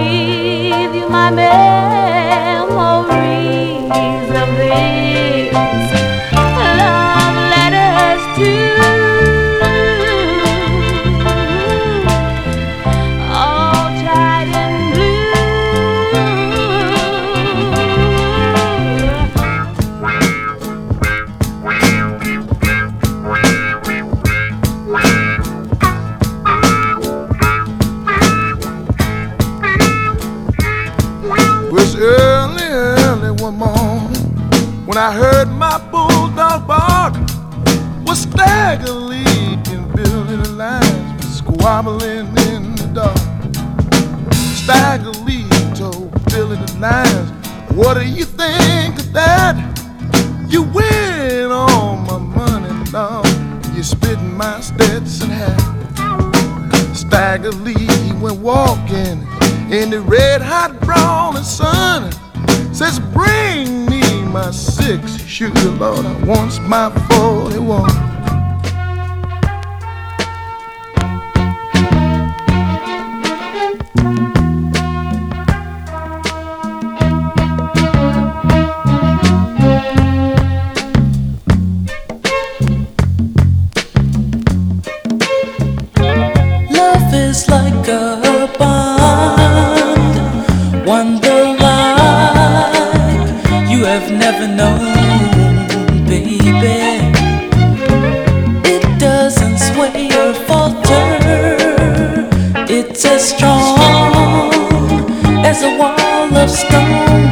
leave you my memories of these love letters too. All tied in Early one morning when I heard my bulldog bark, was Stagger Lee and Billy the Lions squabbling in the dark. Stagger Lee told Billy the Lions, "What do you think of that? You win all my money, Lord. You spitting my Stetson hat." Stagger Lee went walking in the red hot brawling sun, says, "Bring me my 6-shooter, Lord, I wants my 41." Love is like a bond, one the like you have never known, baby. It doesn't sway or falter, it's as strong as a wall of stone.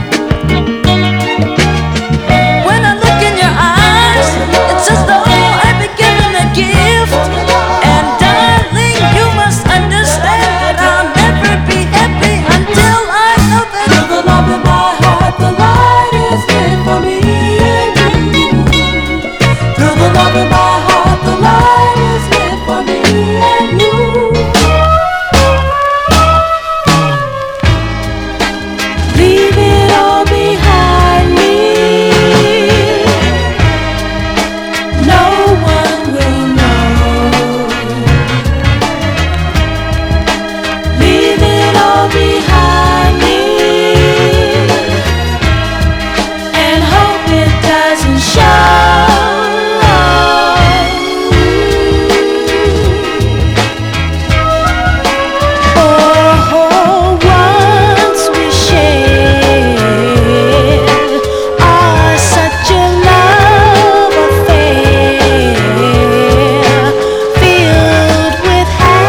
When I look in your eyes, it's as though I've been given a gift. And darling, you must understand that I'll never be happy until I know that you're the love in my heart. The light is lit for me and you. Through the love in my heart, the light is lit for me and you. Leave it all behind me. No one will know. Leave it all behind me and hope it doesn't show. Oh, once we shared such a love affair, filled with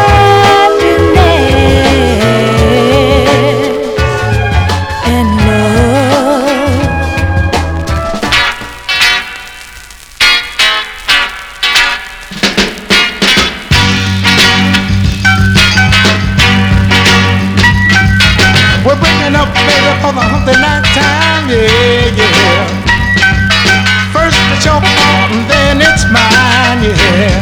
happiness and love. We're breaking up, baby, for the humpty night time, yeah, yeah. First it's your fault and then it's mine, yeah.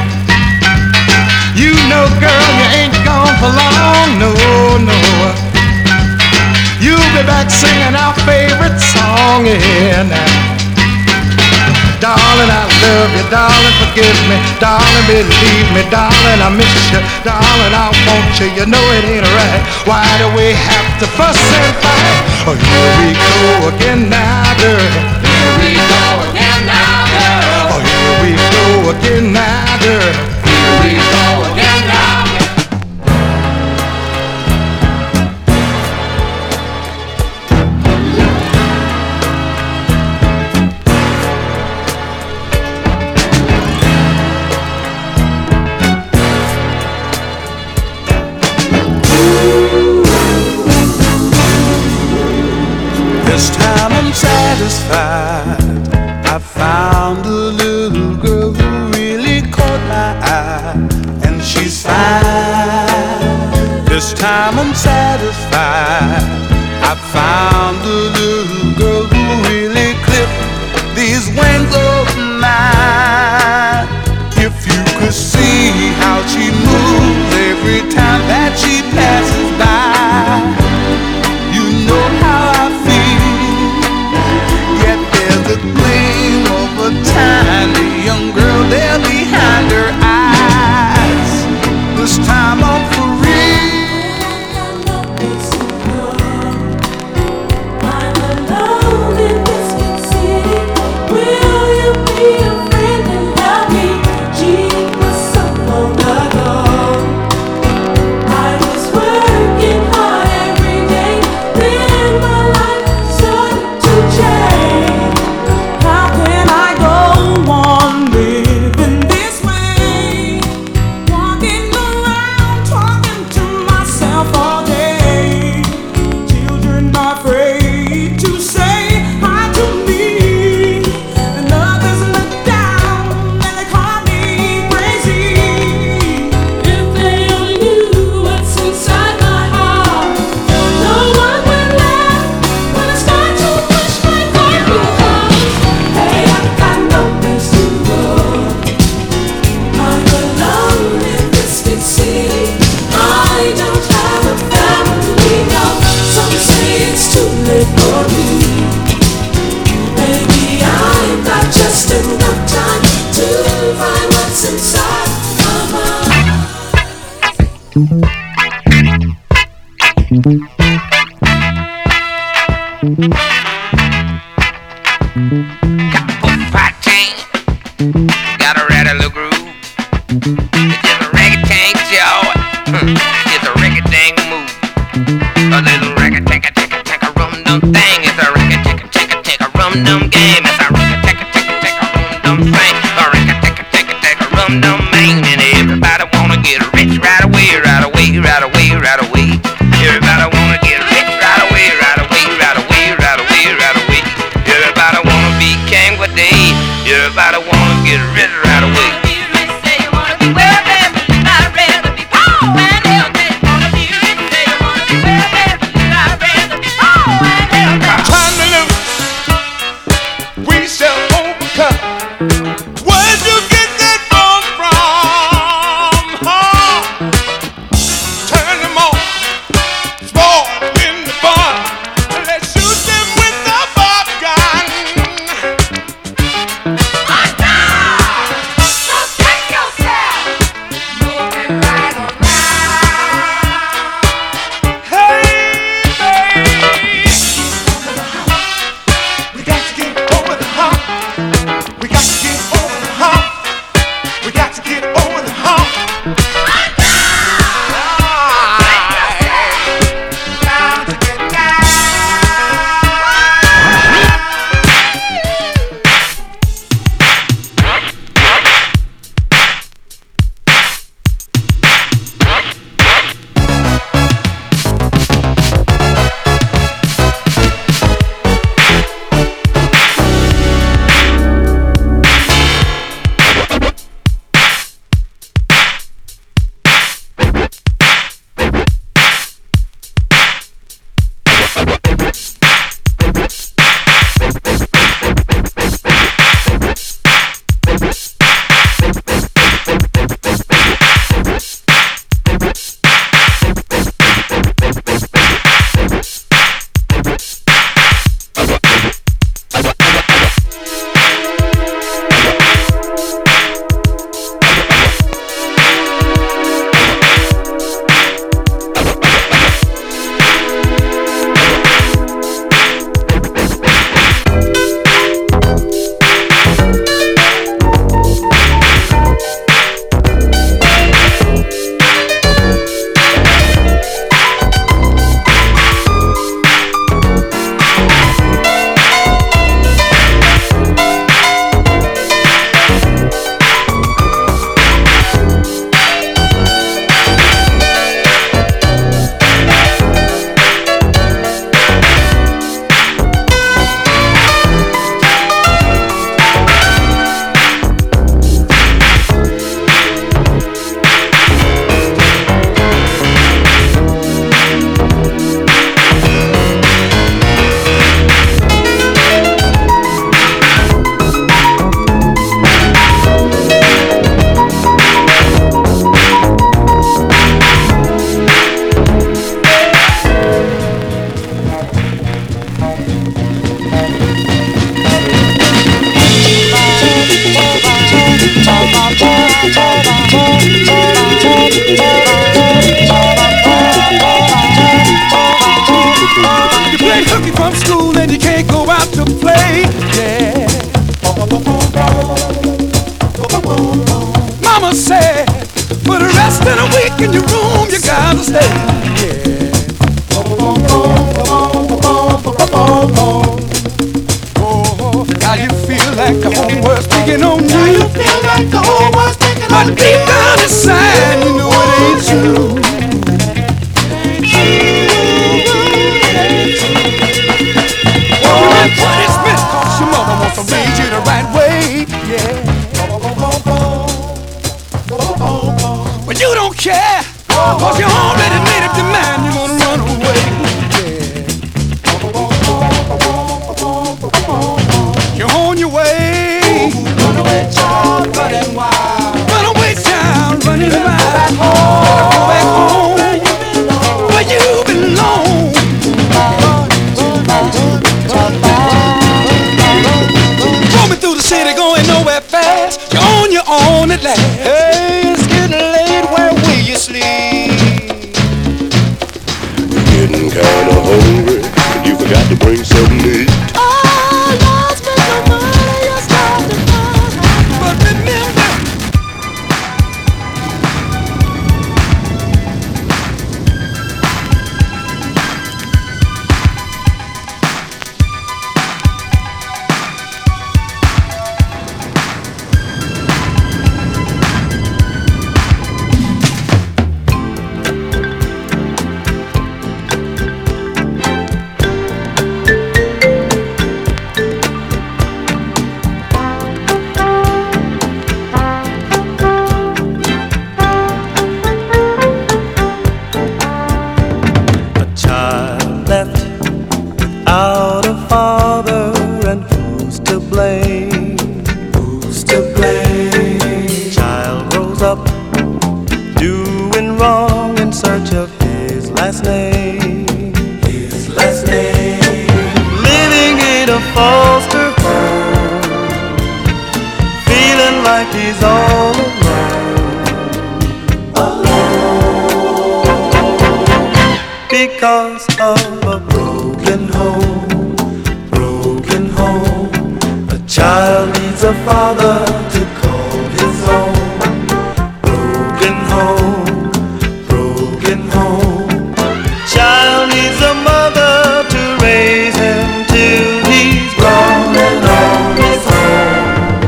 You know, girl, you ain't gone for long, no, no. You'll be back singing our favorite song, yeah, now. Darling, I love you, darling, forgive me, darling, believe me, darling, I miss you, darling, I want you, you know it ain't right. Why do we have to fuss and fight? Oh, here we go again now, girl. Here we go again now, girl. Oh, here we go again now, girl. Here we go again now. This time I'm satisfied. I found a little girl who really caught my eye, and she's fine. This time I'm satisfied. I found a little girl who really clipped these wings of mine. If you could see how she moves every time that she passes by, you know how I feel. Yet there's a gleam of a tiny young girl there behind her eyes. This time I'm for real. Got a book pot chain, got a rattle groove. It's just a reggae tank, y'all. It's a reggae dang move. A little reggae take a rum dum thing. It's a reggae take a rum dum game. It's a reggae take a rum dum thing. A reggae take a rum dum main. And everybody wanna get rich right away, right away, right away, right away. Everybody wanna get rich right away, right away, right away, right away, right away. Everybody wanna be king one day. Everybody wanna get rich right away. Time to lose, we shall overcome. Where'd you get that ball from? Huh? Turn them on, spoil in the barn. Let's shoot them with the bob gun. Protect yourself. Moving right around. Hey, baby, we got to get over the hump. We got to get over the hump. We got to get over the hump. Time to get down. You play hooky from school and you can't go out to play. Yeah. Mama said, for the rest of the week in your room you gotta stay. Yeah. Oh, how you feel like the whole world's picking on you. How you feel like the whole world's picking on you. But deep down inside you know it ain't true. Punishment, 'cause your mother wants to raise you the right way, yeah. But you don't care, 'cause you already made up your mind you're gonna run away, yeah. You're on your way. Run away, child, running wild. Run away, child, running wild. Go back home, where you belong. Roaming through the city, going nowhere fast. You're on your own at last. Hey, it's getting late. Where will you sleep? Getting kinda hungry. You forgot to bring some without a father, and who's to blame? Who's to blame? Child grows up doing wrong in search of his last name. His last name. Living in a foster home, feeling like he's all alone because of a broken home. Broken home. A child needs a father to call his own. Broken home. Broken home. Child needs a mother to raise him till he's grown and on his own.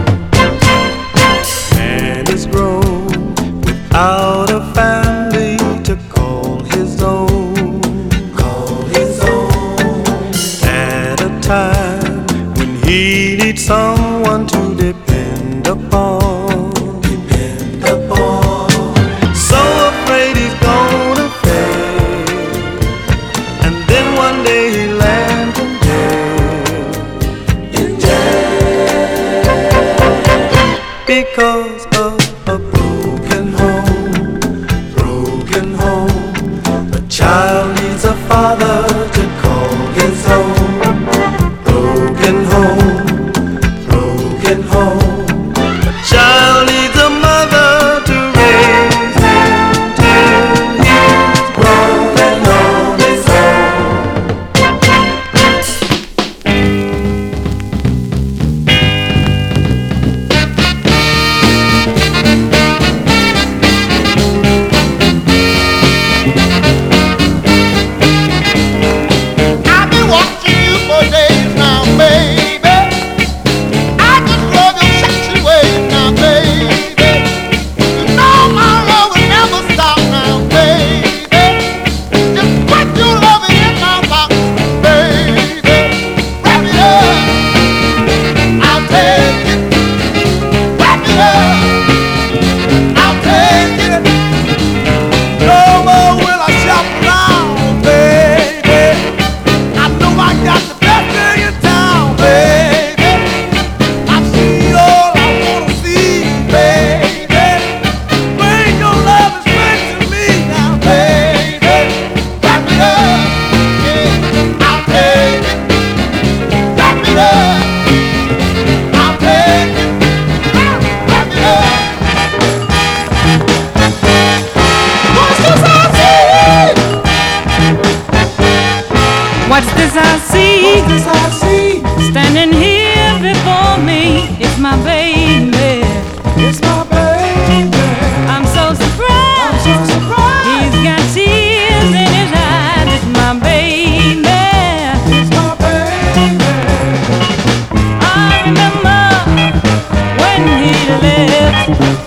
Man is grown without a family to call his own. Call his own. At a time when he needs someone to depend upon. Depend upon. So afraid he's gonna fail, and then one day he lands in jail. In jail. Because of a broken home. Broken home. A child needs a father to call his own. Broken home. Broken home. A child needs a mother to raise him till he's grown and on his own. I've been watching you for days now, baby. I just love your sexy ways now, baby. You know my love will never stop now, baby. Just put your loving in my box, baby. Wrap it up, I'll take it. Wrap it up, I'll take it. No more will I shop around, baby. I know I got the best thing in town, baby. I've seen all I wanna see, baby. Bring your love and strength to me now, baby. Wrap it up, yeah, I'll take it. Wrap it up, I'll take it. Wrap it up. What's this I see? What's this I see? Standing here before me, it's my baby. It's my baby. I'm so surprised. I'm so surprised. He's got tears in his eyes. It's my baby. It's my baby. I remember when he left.